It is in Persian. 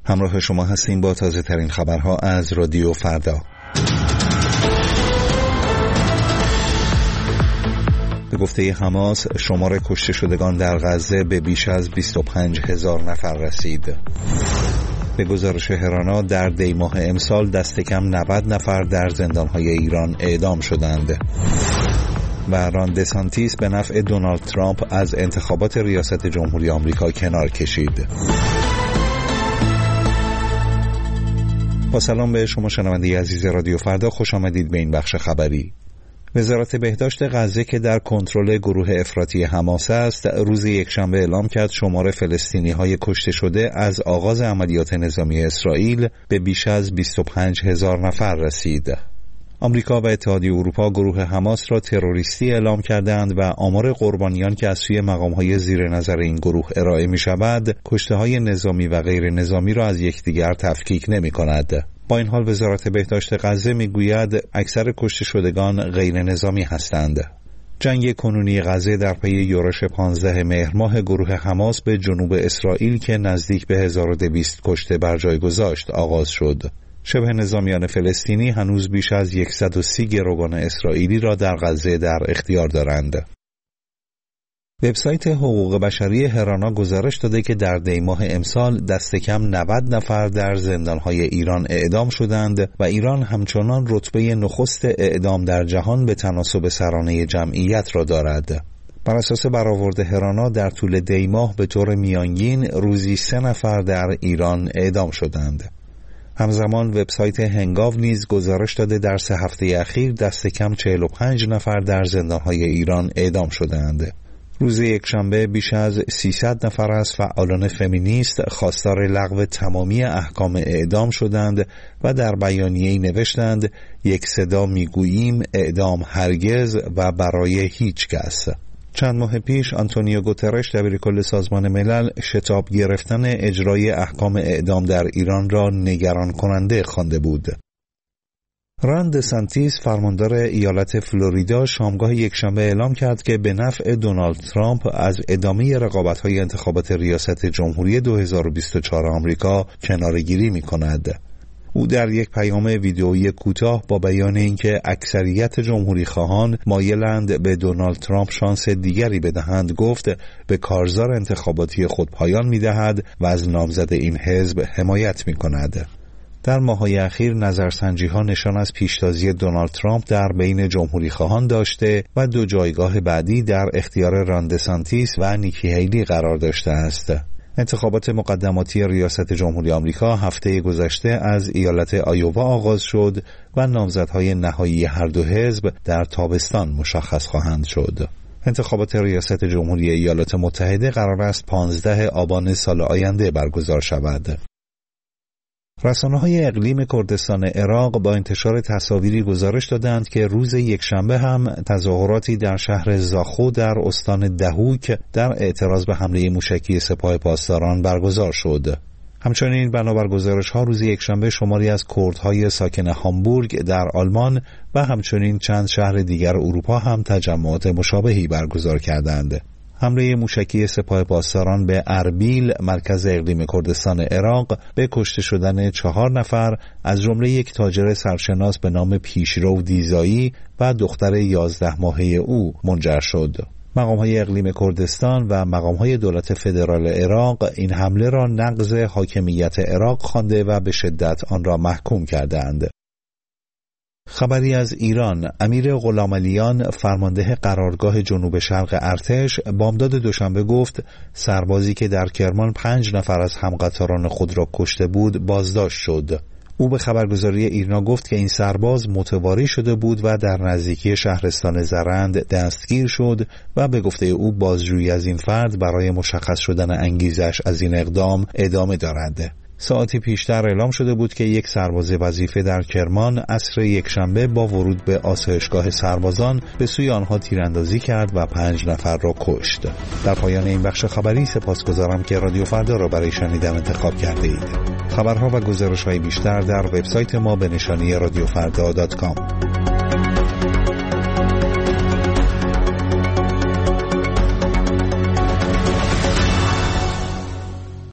همراه شما هستیم با تازه ترین خبرها از رادیو فردا. به گفته حماس شمار کشته شدگان در غزه به بیش از 25,000 نفر رسید. به گزارش هرانا در دیماه امسال دست کم 90 نفر در زندانهای ایران اعدام شدند. و ران دسانتیس به نفع دونالد ترامپ از انتخابات ریاست جمهوری آمریکا کنار کشید. با سلام به شما شنونده عزیز رادیو فردا، خوش آمدید به این بخش خبری. وزارت بهداشت غزه که در کنترل گروه افراطی حماس است، روز یکشنبه اعلام کرد شمار فلسطینی‌های کشته شده از آغاز عملیات نظامی اسرائیل به بیش از 25,000 نفر رسید. آمریکا و اتحادیه اروپا گروه حماس را تروریستی اعلام کردند و آمار قربانیان که از سوی مقام‌های زیر نظر این گروه ارائه می‌شود، کشته‌های نظامی و غیر نظامی را از یکدیگر تفکیک نمی‌کند. با این حال وزارت بهداشت غزه میگوید اکثر کشته شدگان غیر نظامی هستند. جنگ کنونی غزه در پی یورش 15 مهر ماه گروه حماس به جنوب اسرائیل که نزدیک به 1200 کشته بر جای گذاشت آغاز شد. شبه نظامیان فلسطینی هنوز بیش از 130 گروگان اسرائیلی را در غزه در اختیار دارند. وبسایت حقوق بشری هرانا گزارش داده که در دیماه امسال دست کم 90 نفر در زندانهای ایران اعدام شدند و ایران همچنان رتبه نخست اعدام در جهان به تناسب سرانه جمعیت را دارد. بر اساس برآورد هرانا در طول دیماه به طور میانگین روزی 3 نفر در ایران اعدام شدند. همزمان وبسایت هنگاو نیز گزارش داده در 3 هفته اخیر دست کم 45 نفر در زندانهای ایران اعدام شدند. روز یکشنبه بیش از 300 نفر از فعالان فمینیست خواستار لغو تمامی احکام اعدام شدند و در بیانیه‌ای نوشتند یک صدا میگوییم اعدام هرگز و برای هیچ کس. چند ماه پیش آنتونیو گوترش دبیرکل سازمان ملل شتاب گرفتن اجرای احکام اعدام در ایران را نگران کننده خوانده بود. ران دسانتیس فرماندار ایالت فلوریدا شامگاه یکشنبه اعلام کرد که به نفع دونالد ترامپ از ادامه رقابت‌های انتخابات ریاست جمهوری 2024 آمریکا کناره‌گیری می‌کند. او در یک پیام ویدئویی کوتاه با بیان اینکه اکثریت جمهوری خواهان مایلند به دونالد ترامپ شانس دیگری بدهند گفت به کارزار انتخاباتی خود پایان می‌دهد و از نامزد این حزب حمایت می‌کند. در ماه‌های اخیر نظرسنجی‌ها نشان از پیشتازی دونالد ترامپ در بین جمهوری خواهان داشته و 2 جایگاه بعدی در اختیار ران دسانتیس و نیکی هیلی قرار داشته است. انتخابات مقدماتی ریاست جمهوری آمریکا هفته گذشته از ایالت آیووا آغاز شد و نامزدهای نهایی هر 2 حزب در تابستان مشخص خواهند شد. انتخابات ریاست جمهوری ایالات متحده قرار است 15 آبان سال آینده برگزار شود. رسانه‌های اقلیم کردستان عراق با انتشار تصاویری گزارش دادند که روز یکشنبه هم تظاهراتی در شهر زاخو در استان دهوک در اعتراض به حمله موشکی سپاه پاسداران برگزار شد. همچنین بنابر گزارش‌ها روز یکشنبه شماری از کردهای ساکن هامبورگ در آلمان و همچنین چند شهر دیگر اروپا هم تجمعات مشابهی برگزار کردند. حمله موشکی سپاه پاسداران به اربیل مرکز اقلیم کردستان عراق به کشته شدن 4 نفر از جمله یک تاجر سرشناس به نام پیشرو دیزایی و دختر 11 ماهه او منجر شد. مقام‌های اقلیم کردستان و مقام‌های دولت فدرال عراق این حمله را نقض حاکمیت عراق خوانده و به شدت آن را محکوم کردند. خبری از ایران: امیر غلامعلیان فرمانده قرارگاه جنوب شرق ارتش بامداد دوشنبه گفت سربازی که در کرمان 5 نفر از همقطاران خود را کشته بود بازداشت شد. او به خبرگزاری ایرنا گفت که این سرباز متواری شده بود و در نزدیکی شهرستان زرند دستگیر شد و به گفته او بازجویی از این فرد برای مشخص شدن انگیزش از این اقدام ادامه دارد. ساعتی پیشتر اعلام شده بود که یک سرباز وظیفه در کرمان عصر یکشنبه با ورود به آسایشگاه سربازان به سوی آنها تیراندازی کرد و 5 نفر را کشت. در پایان این بخش خبری سپاسگزارم که رادیو فردا را برای شنیدن انتخاب کرده اید. خبرها و گزارش‌های بیشتر در وبسایت ما به نشانی radiofrda.com.